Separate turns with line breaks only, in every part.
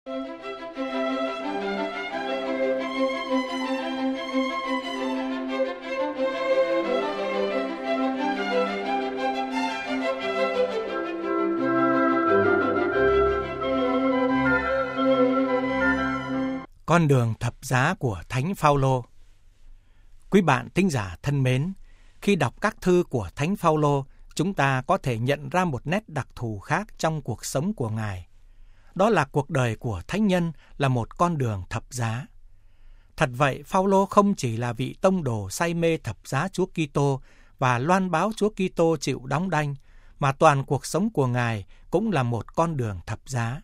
Con đường thập giá của Thánh Phaolô. Quý bạn thính giả thân mến, khi đọc các thư của Thánh Phaolô, chúng ta có thể nhận ra một nét đặc thù khác trong cuộc sống của Ngài. Đó là cuộc đời của thánh nhân là một con đường thập giá. Thật vậy, Phaolô không chỉ là vị tông đồ say mê thập giá Chúa Kitô và loan báo Chúa Kitô chịu đóng đanh, mà toàn cuộc sống của Ngài cũng là một con đường thập giá.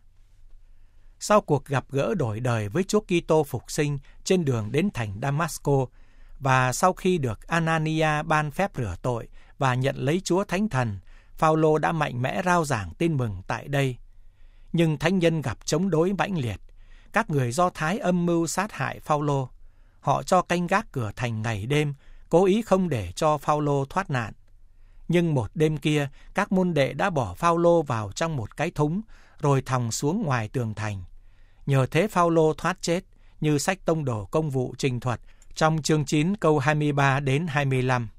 Sau cuộc gặp gỡ đổi đời với Chúa Kitô phục sinh trên đường đến thành Damasco, và sau khi được Anania ban phép rửa tội và nhận lấy Chúa Thánh Thần, Phaolô đã mạnh mẽ rao giảng tin mừng tại đây. Nhưng thánh nhân gặp chống đối mãnh liệt. Các người Do Thái âm mưu sát hại Phaolô. Họ cho canh gác cửa thành ngày đêm, cố ý không để cho Phaolô thoát nạn. Nhưng một đêm kia, các môn đệ đã bỏ Phaolô vào trong một cái thúng, rồi thòng xuống ngoài tường thành. Nhờ thế Phaolô thoát chết, như sách Tông đồ Công vụ trình thuật trong chương 9 câu 23 đến 25.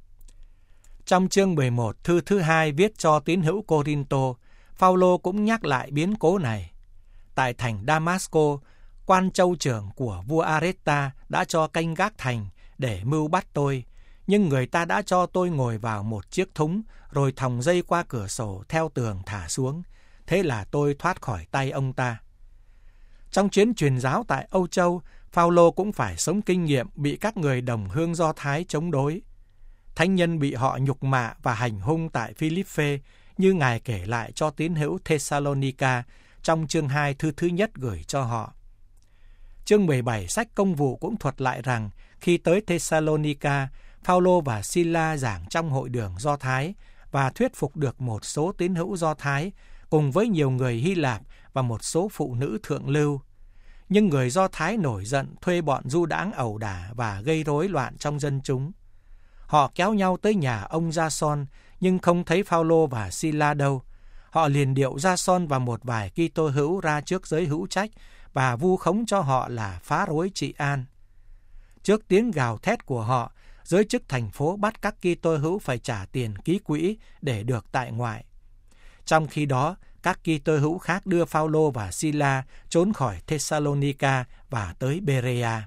Trong chương 11 thư thứ 2 viết cho tín hữu Cô-rin-tô, Phaolô cũng nhắc lại biến cố này. Tại thành Damasco, quan châu trưởng của vua Areta đã cho canh gác thành để mưu bắt tôi, nhưng người ta đã cho tôi ngồi vào một chiếc thúng, rồi thòng dây qua cửa sổ theo tường thả xuống. Thế là tôi thoát khỏi tay ông ta. Trong chuyến truyền giáo tại Âu Châu, Phaolô cũng phải sống kinh nghiệm bị các người đồng hương Do Thái chống đối. Thánh nhân bị họ nhục mạ và hành hung tại Philippe, như Ngài kể lại cho tín hữu Thessalonica trong chương 2 thư thứ nhất gửi cho họ. Chương 17 sách Công vụ cũng thuật lại rằng khi tới Thessalonica, Phaolô và Sila giảng trong hội đường Do Thái và thuyết phục được một số tín hữu Do Thái cùng với nhiều người Hy Lạp và một số phụ nữ thượng lưu. Nhưng người Do Thái nổi giận thuê bọn du đãng ẩu đả và gây rối loạn trong dân chúng. Họ kéo nhau tới nhà ông Gia-son nhưng không thấy Phaolô và Sila đâu. Họ liền điệu Gia-son và một vài Kitô hữu ra trước giới hữu trách và vu khống cho họ là phá rối trị an. Trước tiếng gào thét của họ, giới chức thành phố bắt các Kitô hữu phải trả tiền ký quỹ để được tại ngoại. Trong khi đó, các Kitô hữu khác đưa Phaolô và Sila trốn khỏi Thessalonica và tới Berea.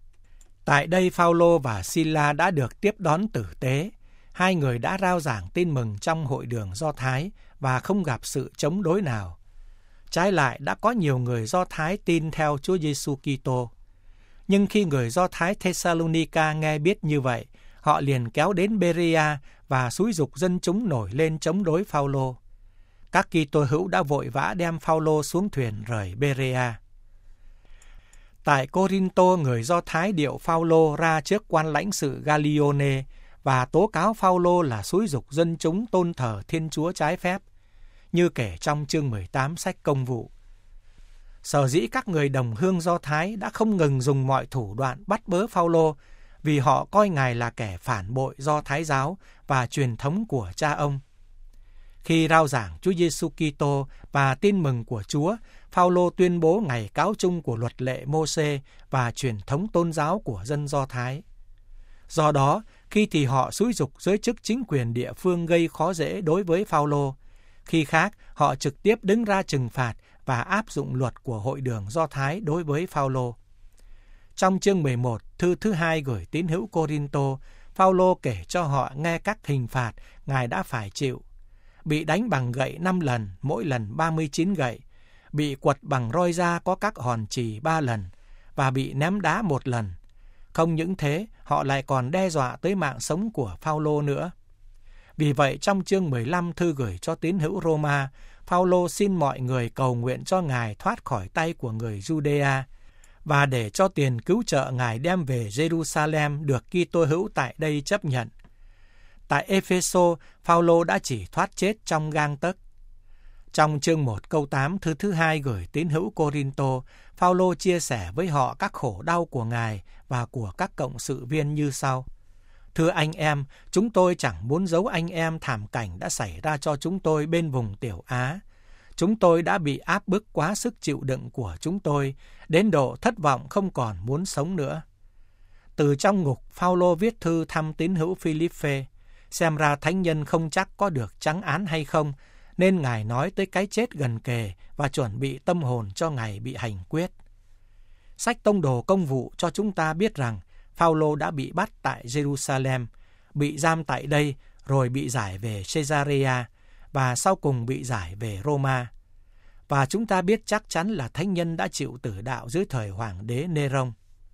Tại đây Phaolô và Sila đã được tiếp đón tử tế. Hai người đã rao giảng tin mừng trong hội đường Do Thái và không gặp sự chống đối nào. Trái lại đã có nhiều người Do Thái tin theo Chúa Giêsu Kitô. Nhưng khi người Do Thái Thessalonica nghe biết như vậy, họ liền kéo đến Berea và xúi giục dân chúng nổi lên chống đối Phaolô. Các Kitô hữu đã vội vã đem Phaolô xuống thuyền rời Berea. Tại Cô-rin-tô, người Do Thái điệu Phaolô ra trước quan lãnh sự Gallione và tố cáo Phaolô là xúi giục dân chúng tôn thờ Thiên Chúa trái phép, như kể trong chương 18 sách Công vụ. Sở dĩ các người đồng hương Do Thái đã không ngừng dùng mọi thủ đoạn bắt bớ Phaolô vì họ coi Ngài là kẻ phản bội Do Thái giáo và truyền thống của cha ông. Khi rao giảng Chúa Giêsu Kitô và tin mừng của Chúa, Phaolô tuyên bố ngày cáo chung của luật lệ Mô-sê và truyền thống tôn giáo của dân Do Thái. Do đó, khi thì họ xúi giục giới chức chính quyền địa phương gây khó dễ đối với Phaolô, khi khác họ trực tiếp đứng ra trừng phạt và áp dụng luật của hội đường Do Thái đối với Phaolô. Trong chương 11, thư thứ 2 gửi tín hữu Cô-rin-tô, Phaolô kể cho họ nghe các hình phạt Ngài đã phải chịu. Bị đánh bằng gậy 5 lần, mỗi lần 39 gậy, bị quật bằng roi da có các hòn chì 3 lần, và bị ném đá 1 lần. Không những thế, họ lại còn đe dọa tới mạng sống của Phaolô nữa. Vì vậy, trong chương 15 thư gửi cho tín hữu Roma, Phaolô xin mọi người cầu nguyện cho Ngài thoát khỏi tay của người Judea, và để cho tiền cứu trợ Ngài đem về Jerusalem được Kitô hữu tại đây chấp nhận. Tại Epheso, Phaolô đã chỉ thoát chết trong gang tấc. Trong chương 1 câu 8 thư thứ 2 gửi tín hữu Cô-rin-tô, Phaolô chia sẻ với họ các khổ đau của Ngài và của các cộng sự viên như sau. Thưa anh em, chúng tôi chẳng muốn giấu anh em thảm cảnh đã xảy ra cho chúng tôi bên vùng Tiểu Á. Chúng tôi đã bị áp bức quá sức chịu đựng của chúng tôi, đến độ thất vọng không còn muốn sống nữa. Từ trong ngục, Phao-lô viết thư thăm tín hữu Phi-líp-phê. Xem ra thánh nhân không chắc có được trắng án hay không, nên Ngài nói tới cái chết gần kề và chuẩn bị tâm hồn cho ngày bị hành quyết. Sách Tông đồ Công vụ cho chúng ta biết rằng Phao-lô đã bị bắt tại Jerusalem, bị giam tại đây, rồi bị giải về Caesarea, và sau cùng bị giải về Roma. Và chúng ta biết chắc chắn là thánh nhân đã chịu tử đạo dưới thời hoàng đế Nê-rông.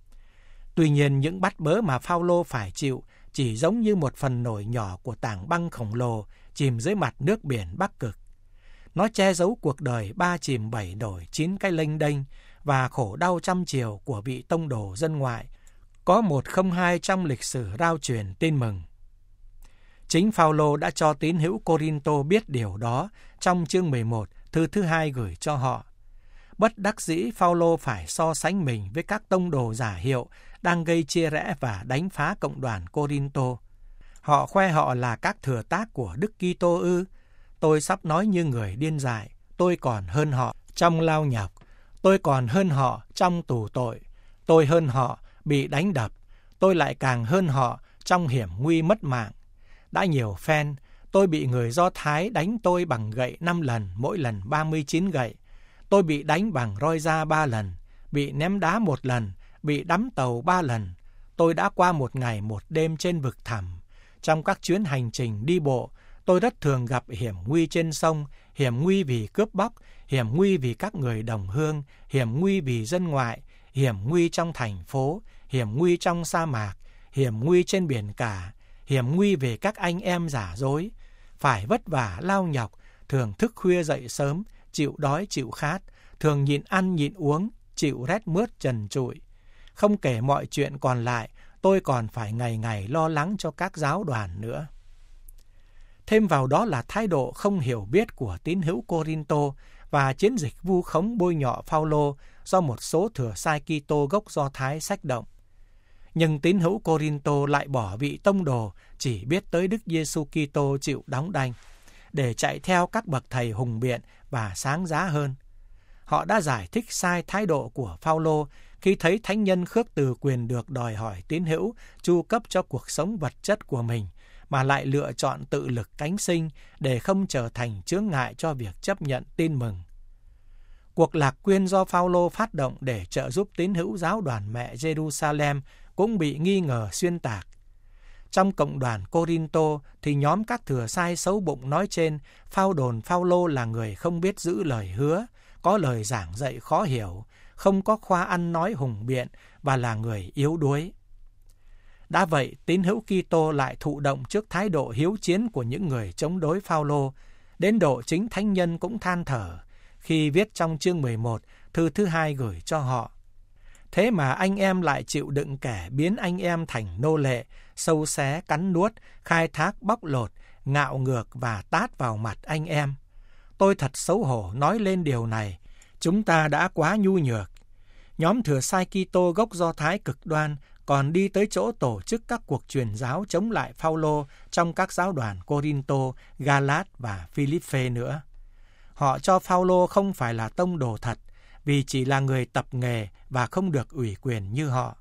Tuy nhiên, những bắt bớ mà Phao-lô phải chịu chỉ giống như một phần nổi nhỏ của tảng băng khổng lồ chìm dưới mặt nước biển Bắc Cực. Nó che giấu cuộc đời 3 chìm 7 nổi 9 cái lênh đênh và khổ đau trăm chiều của vị tông đồ dân ngoại, có 102 trong lịch sử rao truyền tin mừng. Chính Phao-lô đã cho tín hữu Cô-rin-tô biết điều đó trong chương 11, thư thứ 2 gửi cho họ. Bất đắc dĩ, Phao-lô phải so sánh mình với các tông đồ giả hiệu đang gây chia rẽ và đánh phá cộng đoàn Cô-rin-tô. Họ khoe họ là các thừa tác của Đức Kitô ư? Tôi sắp nói như người điên dại. Tôi còn hơn họ trong lao nhọc. Tôi còn hơn họ trong tù tội. Tôi hơn họ bị đánh đập. Tôi lại càng hơn họ trong hiểm nguy mất mạng. Đã nhiều phen, tôi bị người Do Thái đánh tôi bằng gậy 5 lần, mỗi lần 39 gậy. Tôi bị đánh bằng roi da 3 lần, bị ném đá 1 lần, bị đắm tàu 3 lần. Tôi đã qua 1 ngày 1 đêm trên vực thẳm. Trong các chuyến hành trình đi bộ, tôi rất thường gặp hiểm nguy trên sông, hiểm nguy vì cướp bóc, hiểm nguy vì các người đồng hương, hiểm nguy vì dân ngoại, hiểm nguy trong thành phố, hiểm nguy trong sa mạc, hiểm nguy trên biển cả, hiểm nguy về các anh em giả dối. Phải vất vả lao nhọc, thường thức khuya dậy sớm, chịu đói chịu khát, thường nhịn ăn nhịn uống, chịu rét mướt trần trụi. Không kể mọi chuyện còn lại, tôi còn phải ngày ngày lo lắng cho các giáo đoàn nữa. Thêm vào đó là thái độ không hiểu biết của tín hữu Cô-rin-tô và chiến dịch vu khống bôi nhọ Phao-lô do một số thừa sai Kitô gốc Do Thái xách động. Nhưng tín hữu Cô-rin-tô lại bỏ vị tông đồ chỉ biết tới Đức Giêsu Kitô chịu đóng đanh, để chạy theo các bậc thầy hùng biện và sáng giá hơn. Họ đã giải thích sai thái độ của Phao-lô khi thấy thánh nhân khước từ quyền được đòi hỏi tín hữu chu cấp cho cuộc sống vật chất của mình, mà lại lựa chọn tự lực cánh sinh để không trở thành chướng ngại cho việc chấp nhận tin mừng. Cuộc lạc quyên do Phao-lô phát động để trợ giúp tín hữu giáo đoàn mẹ Jerusalem cũng bị nghi ngờ xuyên tạc. Trong cộng đoàn Cô-rin-tô thì nhóm các thừa sai xấu bụng nói trên phao đồn Phao-lô là người không biết giữ lời hứa, có lời giảng dạy khó hiểu, không có khoa ăn nói hùng biện và là người yếu đuối. Đã vậy, tín hữu Kitô lại thụ động trước thái độ hiếu chiến của những người chống đối Phao-lô, đến độ chính thánh nhân cũng than thở khi viết trong chương 11, thư thứ 2 gửi cho họ. Thế mà anh em lại chịu đựng kẻ biến anh em thành nô lệ, sâu xé, cắn nuốt, khai thác, bóc lột, ngạo ngược và tát vào mặt anh em. Tôi thật xấu hổ nói lên điều này. Chúng ta đã quá nhu nhược. Nhóm thừa sai Kitô gốc Do Thái cực đoan còn đi tới chỗ tổ chức các cuộc truyền giáo chống lại Phao-lô trong các giáo đoàn Cô-rin-tô, Ga-lát và Phi-líp-phê nữa. Họ cho Phao-lô không phải là tông đồ thật, vì chỉ là người tập nghề và không được ủy quyền như họ.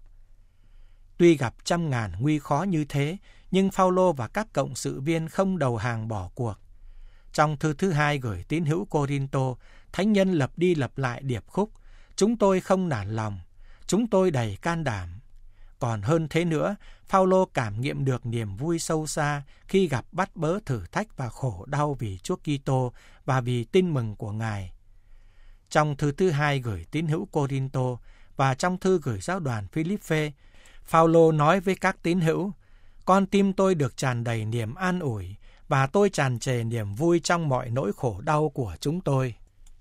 Tuy gặp trăm ngàn nguy khó như thế, nhưng Phao-lô và các cộng sự viên không đầu hàng bỏ cuộc. Trong thư thứ 2 gửi tín hữu Cô-rin-tô, thánh nhân lặp đi lặp lại điệp khúc: chúng tôi không nản lòng, chúng tôi đầy can đảm. Còn hơn thế nữa, Phao-lô cảm nghiệm được niềm vui sâu xa khi gặp bắt bớ thử thách và khổ đau vì Chúa Kitô và vì tin mừng của Ngài. Trong thư thứ 2 gửi tín hữu Cô-rin-tô và trong thư gửi giáo đoàn Phi-líp-phê, Phao-lô nói với các tín hữu: con tim tôi được tràn đầy niềm an ủi và tôi tràn trề niềm vui trong mọi nỗi khổ đau của chúng tôi.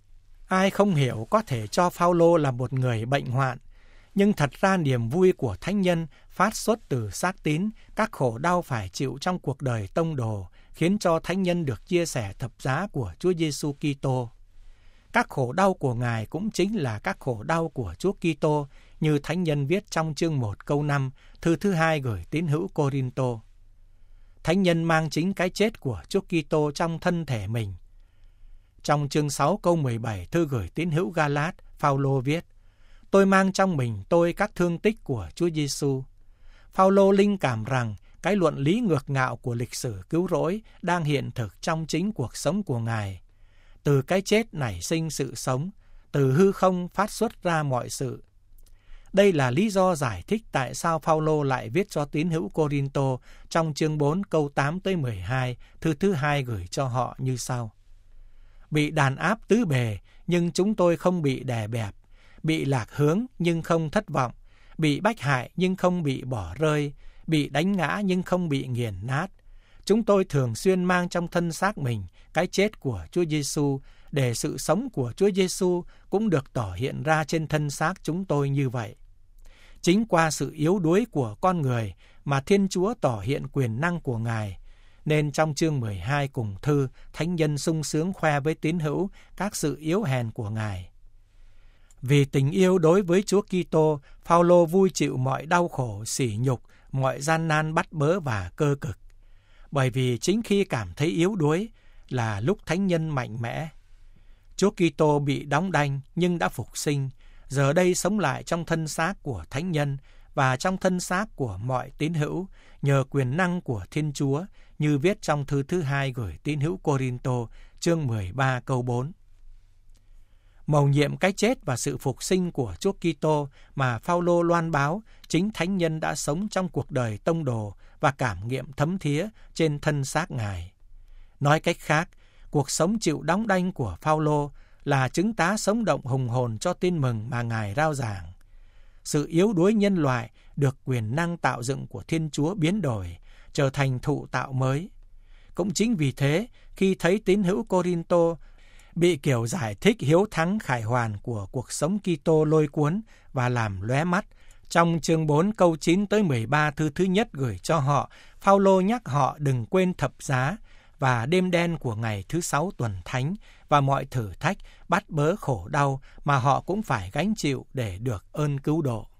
Ai không hiểu có thể cho Phao-lô là một người bệnh hoạn, nhưng thật ra niềm vui của thánh nhân phát xuất từ xác tín, các khổ đau phải chịu trong cuộc đời tông đồ khiến cho thánh nhân được chia sẻ thập giá của Chúa Giêsu Kitô. Các khổ đau của Ngài cũng chính là các khổ đau của Chúa Kitô, như thánh nhân viết trong chương 1 câu 5, thư thứ 2 gửi tín hữu Cô-rin-tô. Thánh nhân mang chính cái chết của Chúa Kitô trong thân thể mình. Trong chương 6 câu 17 thư gửi tín hữu Ga-lát, Phao-lô viết: Tôi mang trong mình tôi các thương tích của Chúa Giêsu. Phao-lô linh cảm rằng cái luận lý ngược ngạo của lịch sử cứu rỗi đang hiện thực trong chính cuộc sống của Ngài. Từ cái chết nảy sinh sự sống, từ hư không phát xuất ra mọi sự. Đây là lý do giải thích tại sao Phao-lô lại viết cho tín hữu Cô-rin-tô trong chương 4 câu 8 tới 12, thư thứ 2 gửi cho họ như sau: Bị đàn áp tứ bề, nhưng chúng tôi không bị đè bẹp, bị lạc hướng nhưng không thất vọng, bị bách hại nhưng không bị bỏ rơi, bị đánh ngã nhưng không bị nghiền nát. Chúng tôi thường xuyên mang trong thân xác mình cái chết của Chúa Giêsu, để sự sống của Chúa Giêsu cũng được tỏ hiện ra trên thân xác chúng tôi như vậy. Chính qua sự yếu đuối của con người mà Thiên Chúa tỏ hiện quyền năng của Ngài, nên trong chương 12 cùng thư, thánh nhân sung sướng khoe với tín hữu các sự yếu hèn của Ngài. Vì tình yêu đối với Chúa Kitô, Phao-lô vui chịu mọi đau khổ, sỉ nhục, mọi gian nan bắt bớ và cơ cực. Bởi vì chính khi cảm thấy yếu đuối là lúc thánh nhân mạnh mẽ. Chúa Kitô bị đóng đanh nhưng đã phục sinh, giờ đây sống lại trong thân xác của thánh nhân và trong thân xác của mọi tín hữu nhờ quyền năng của Thiên Chúa, như viết trong thư thứ 2 gửi tín hữu Cô-rin-tô, chương 13 câu 4. Mầu nhiệm cái chết và sự phục sinh của Chúa Kitô mà Phao-lô loan báo, chính thánh nhân đã sống trong cuộc đời tông đồ và cảm nghiệm thấm thía trên thân xác Ngài. Nói cách khác, cuộc sống chịu đóng đanh của Phao-lô là chứng tá sống động hùng hồn cho tin mừng mà Ngài rao giảng. Sự yếu đuối nhân loại được quyền năng tạo dựng của Thiên Chúa biến đổi, trở thành thụ tạo mới. Cũng chính vì thế, khi thấy tín hữu Cô-rin-tô bị kiểu giải thích hiếu thắng khải hoàn của cuộc sống Kitô lôi cuốn và làm lóe mắt, trong chương 4 câu 9 tới 13 thư thứ nhất gửi cho họ, Phao-lô nhắc họ đừng quên thập giá và đêm đen của ngày thứ 6 tuần thánh và mọi thử thách, bắt bớ khổ đau mà họ cũng phải gánh chịu để được ơn cứu độ.